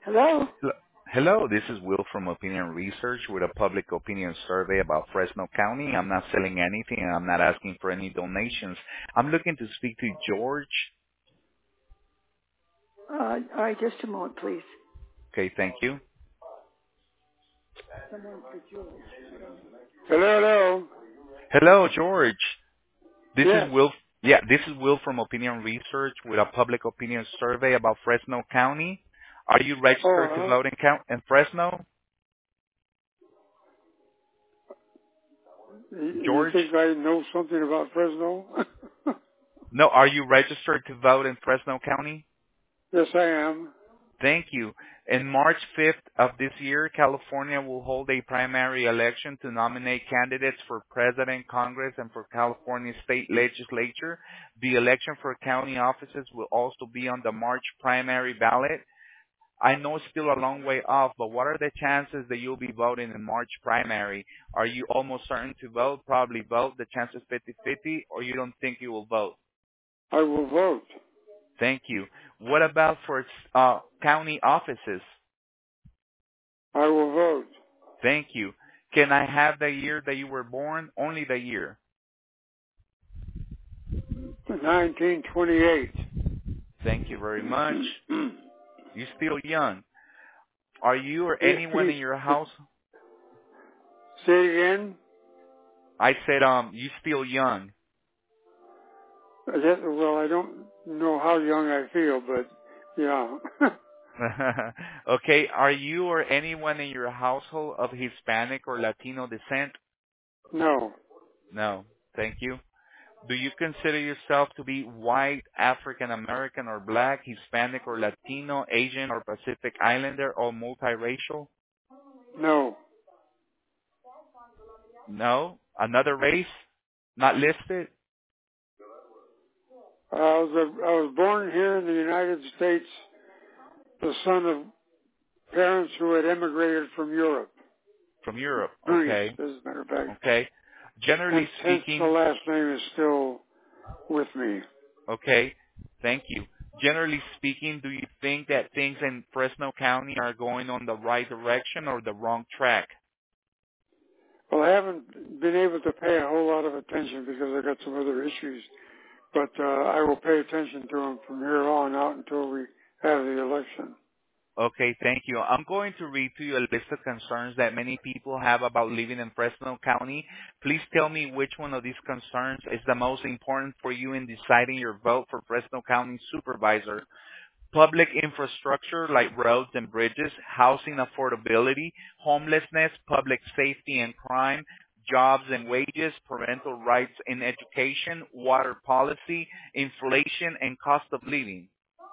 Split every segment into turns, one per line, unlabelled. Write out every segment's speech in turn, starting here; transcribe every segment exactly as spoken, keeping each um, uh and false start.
Hello?
Hello, Hello, this is Will from Opinion Research with a public opinion survey about Fresno County. I'm not selling anything and I'm not asking for any donations. I'm looking to speak to George.
Uh, all right, just a moment, please.
Okay, thank you.
Someone for George. I don't know. Hello, hello.
Hello, George. This is
Yes.
Will. Yeah, this is Will from Opinion Research with a public opinion survey about Fresno County. Are you registered to
Oh,
vote in, count in Fresno,
uh, you you
George?
think I know something about Fresno?
No, are you registered to vote in Fresno County?
Yes, I am.
Thank you. In March fifth of this year, California will hold a primary election to nominate candidates for President, Congress, and for California State Legislature. The election for county offices will also be on the March primary ballot. I know it's still a long way off, but what are the chances that you'll be voting in March primary? Are you almost certain to vote, probably vote, the chances fifty-fifty, or you don't think you will vote?
I will vote.
Thank you. What about for uh, county offices?
I will vote.
Thank you. Can I have the year that you were born? Only the year.
nineteen twenty-eight.
Thank you very much. You're still young. Are you or
Say
anyone in your house?
it again.
I said, um, you still young.
That, well, I don't know how young I feel, but yeah.
Okay. Are you or anyone in your household of Hispanic or Latino descent?
No,
No. Thank you. Do you consider yourself to be white, African American or black, Hispanic or Latino, Asian or Pacific Islander or multiracial?
no.
No. Another race? Not listed?
I was a, I was born here in the United States, the son of parents who had immigrated from Europe,
From Europe.
Greece,
Okay.
as a matter of fact.
Okay. Generally
Hence, hence the
speaking,
last name is still with me.
okay. Thank you. Generally speaking, do you think that things in Fresno County are going on the right direction or the wrong track?
Well, I haven't been able to pay a whole lot of attention because I got some other issues, but uh, I will pay attention to them from here on out until we have the election.
Okay, thank you. I'm going to read to you a list of concerns that many people have about living in Fresno County. Please tell me which one of these concerns is the most important for you in deciding your vote for Fresno County Supervisor. Public infrastructure like roads and bridges, housing affordability, homelessness, public safety and crime, jobs and wages, parental rights in education, water policy, inflation, and cost of living.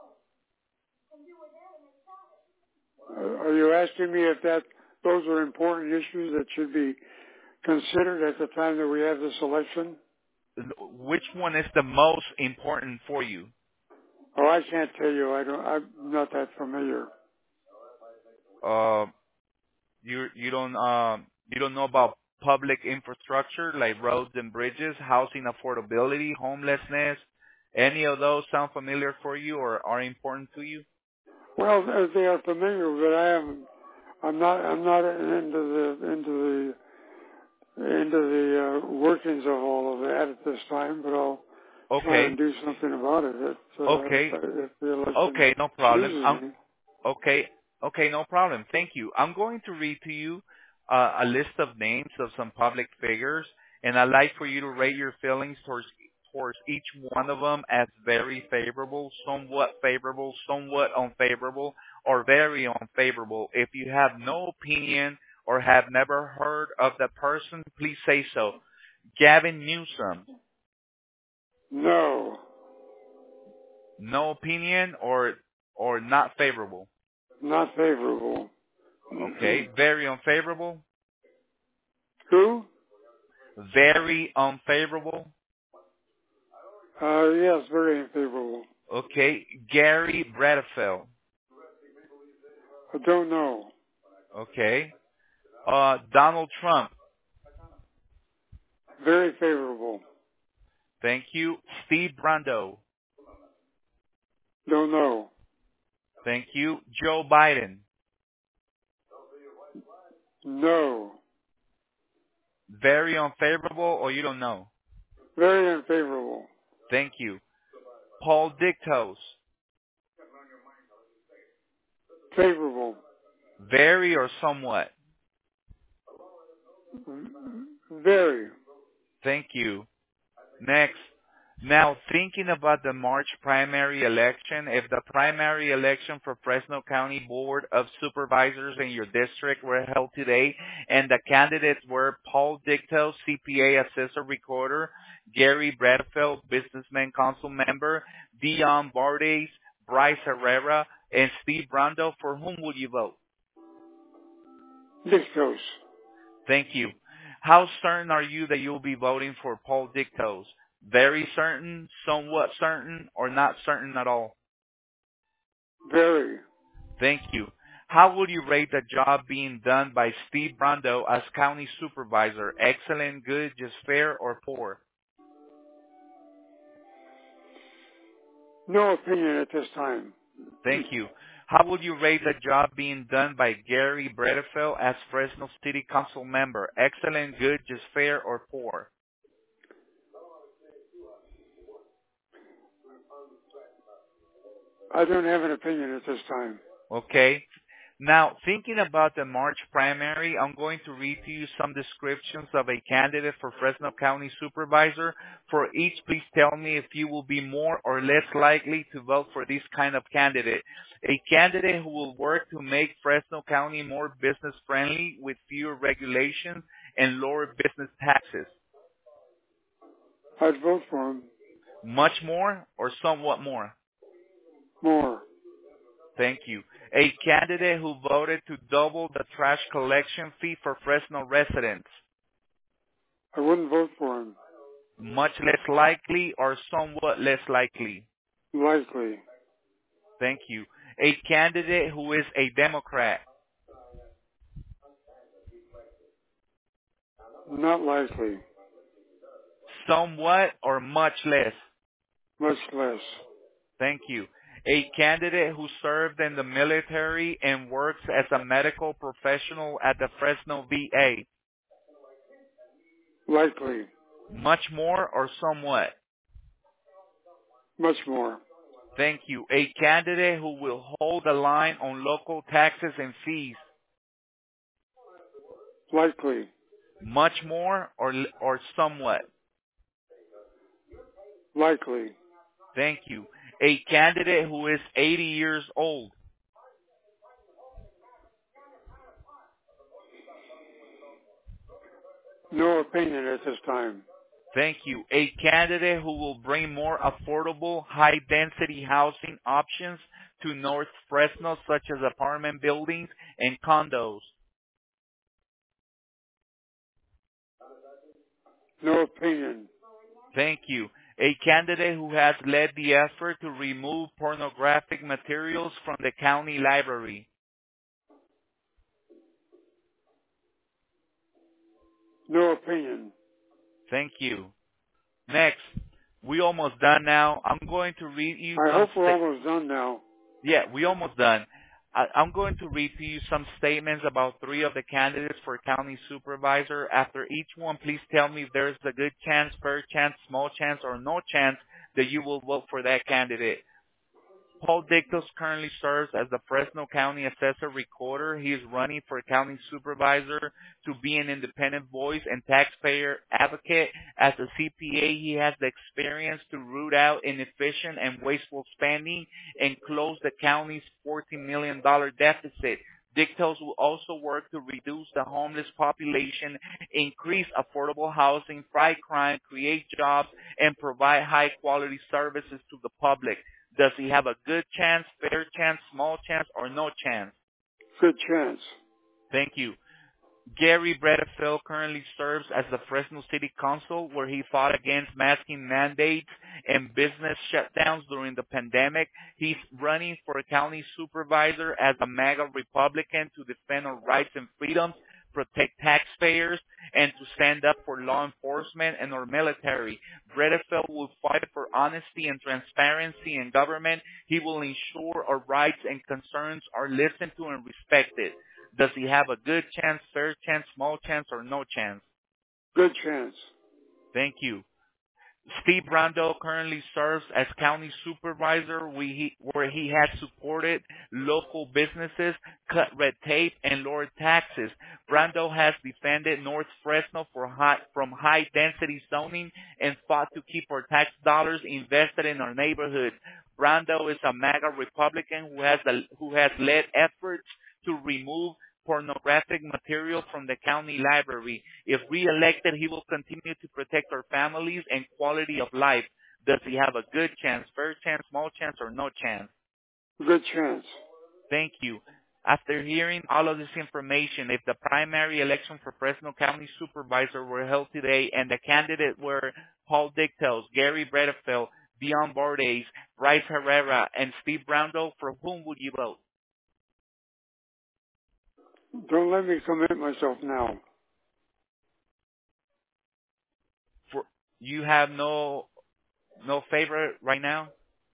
Uh, are you asking me if that those are important issues that should be considered at the time that we have this election?
Which one is the most important for you?
Oh, I can't tell you. I don't. I'm not that familiar.
Uh, you you don't um you don't know about public infrastructure like roads and bridges, housing affordability, homelessness. Any of those sound familiar for you or are important to you?
Well, they they are familiar, but I am. I'm not. I'm not into the into the into the uh, workings of all of that at this time. But I'll try
Okay,
and do something about it if, uh, if,
okay,
if the election
okay, no problem.
chooses
I'm
me.
okay, okay, no problem. Thank you. I'm going to read to you uh, a list of names of some public figures, and I'd like for you to rate your feelings towards towards each one of them as very favorable, somewhat favorable, somewhat unfavorable, or very unfavorable. If you have no opinion or have never heard of the person, please say so. Gavin Newsom,
No,
no opinion or or not favorable.
not favorable.
Okay, very unfavorable.
Who?
Very unfavorable.
Uh, yes, very unfavorable.
Okay, Gary Bradfeld.
I don't know.
Okay, uh, Donald Trump.
Very favorable.
Thank you. Steve Brando.
Don't know.
Thank you. Joe Biden.
No.
Very unfavorable, or you don't know?
Very unfavorable.
Thank you. Paul Dictos.
Favorable.
Very or somewhat?
Very.
Thank you. Next. Now, thinking about the March primary election, if the primary election for Fresno County Board of Supervisors in your district were held today, and the candidates were Paul Dictos, C P A Assessor Recorder, Gary Bradfeld, Businessman Council Member, Dion Bardes, Bryce Herrera, and Steve Brando, for whom would you vote?
Dictos.
Thank you. How certain are you that you'll be voting for Paul Dictos? Very certain, somewhat certain, or not certain at all?
Very.
Thank you. How would you rate the job being done by Steve Brando as county supervisor? Excellent, good, just fair, or poor?
No opinion at this time.
Thank you. How would you rate the job being done by Gary Bredefeld as Fresno City Council member? Excellent, good, just fair, or poor?
I don't have an opinion at this time.
Okay. Now, thinking about the March primary, I'm going to read to you some descriptions of a candidate for Fresno County Supervisor. For each, please tell me if you will be more or less likely to vote for this kind of candidate. A candidate who will work to make Fresno County more business friendly with fewer regulations and lower business taxes.
I'd vote for him.
Much more or somewhat more?
More.
Thank you. A candidate who voted to double the trash collection fee for Fresno residents.
I wouldn't vote for him.
Much less likely or somewhat less likely?
Likely.
Thank you. A candidate who is a Democrat.
Not likely.
Somewhat or much less?
Much less.
Thank you. A candidate who served in the military and works as a medical professional at the Fresno V A.
Likely.
Much more or somewhat?
Much more.
Thank you. A candidate who will hold the line on local taxes and fees.
Likely.
Much more or or somewhat?
Likely.
Thank you. A candidate who is eighty years old.
No opinion at this time.
Thank you. A candidate who will bring more affordable, high-density housing options to North Fresno, such as apartment buildings and condos.
No opinion.
Thank you. A candidate who has led the effort to remove pornographic materials from the county library.
No opinion.
Thank you. Next, we almost done now. I'm going to read you.
I
some
hope we're
sta-
almost done now.
Yeah, we almost done. I, I'm going to read to you some statements about three of the candidates for county supervisor. After each one, please tell me if there's a good chance, fair chance, small chance, or no chance that you will vote for that candidate. Paul Dictos currently serves as the Fresno County Assessor Recorder. He is running for county supervisor to be an independent voice and taxpayer advocate. As a C P A, he has the experience to root out inefficient and wasteful spending and close the county's fourteen million dollars deficit. Dictos will also work to reduce the homeless population, increase affordable housing, fight crime, create jobs, and provide high-quality services to the public. Does he have a good chance, fair chance, small chance, or no chance?
Good chance.
Thank you. Gary Bredefeld currently serves as the Fresno City Council, where he fought against masking mandates and business shutdowns during the pandemic. He's running for a county supervisor as a MAGA Republican to defend our rights and freedoms. protect taxpayers and to stand up for law enforcement and our military. Bredefeld will fight for honesty and transparency in government. He will ensure our rights and concerns are listened to and respected. Does he have a good chance, fair chance, small chance, or no chance?
Good chance.
Thank you. Steve Brando currently serves as county supervisor we, he, where he has supported local businesses, cut red tape, and lowered taxes. Brando has defended North Fresno for high, from high-density zoning and fought to keep our tax dollars invested in our neighborhoods. Brando is a MAGA Republican who has, a, who has led efforts to remove pornographic material from the county library. If re-elected, he will continue to protect our families and quality of life. Does he have a good chance, fair chance, small chance, or no chance?
Good chance.
Thank you. After hearing all of this information, if the primary election for Fresno County Supervisor were held today and the candidate were Paul Dictos, Gary Bredefeld, Dion Bordes, Bryce Herrera, and Steve Brando, for whom would you vote?
Don't let me commit myself now.
For you have no no favorite right now?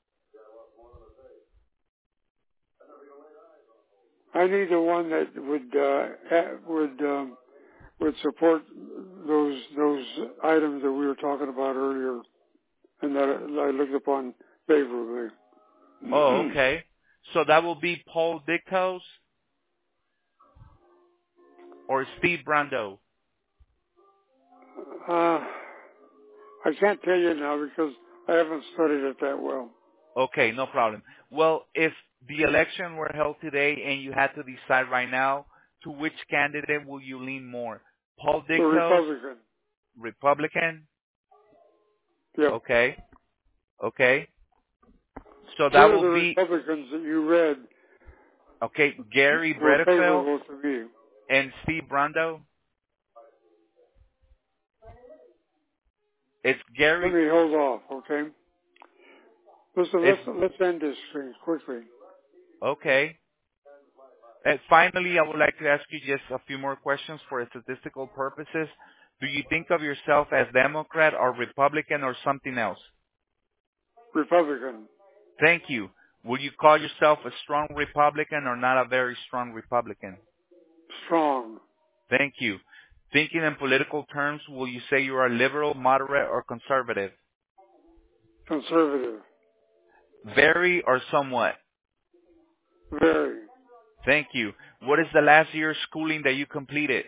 I need the one that would uh, would um, would support those those items that we were talking about earlier, and that I looked upon favorably.
Oh, okay. So that will be Paul Dictos or Steve Brando?
Uh, I can't tell you now because I haven't studied it that well.
Okay, no problem. Well, if the election were held today and you had to decide right now, to which candidate will you lean more? Paul
The
Dictos?
Republican.
Republican?
Yep.
Okay. Okay. So
Two
that
of the
will be,
Republicans that you read
okay, Gary
were
Bredefeld
favorable to me.
and Steve Brando? It's Gary.
Let me hold off, okay? Listen,
If,
let's, let's end this thing quickly.
okay. And finally, I would like to ask you just a few more questions for statistical purposes. Do you think of yourself as Democrat or Republican or something else?
Republican.
Thank you. Would you call yourself a strong Republican or not a very strong Republican?
Strong.
Thank you. Thinking in political terms, will you say you are liberal, moderate, or conservative?
Conservative.
Very or somewhat?
Very.
Thank you. What is the last year's schooling that you completed?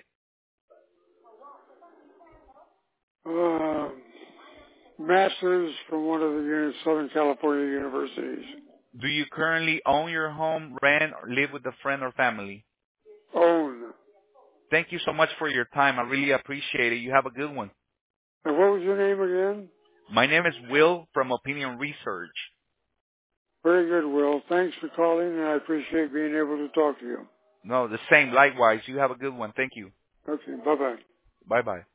Uh, masters from one of the uni- Southern California universities.
Do you currently own your home, rent, or live with a friend or family?
Own.
Thank you so much for your time. I really appreciate it. You have a good one.
And what was your name again?
My name is Will from Opinion Research.
Very good, Will. Thanks for calling, and I appreciate being able to talk to you.
No, the same. Likewise. You have a good one. Thank you.
Okay, bye-bye.
Bye-bye.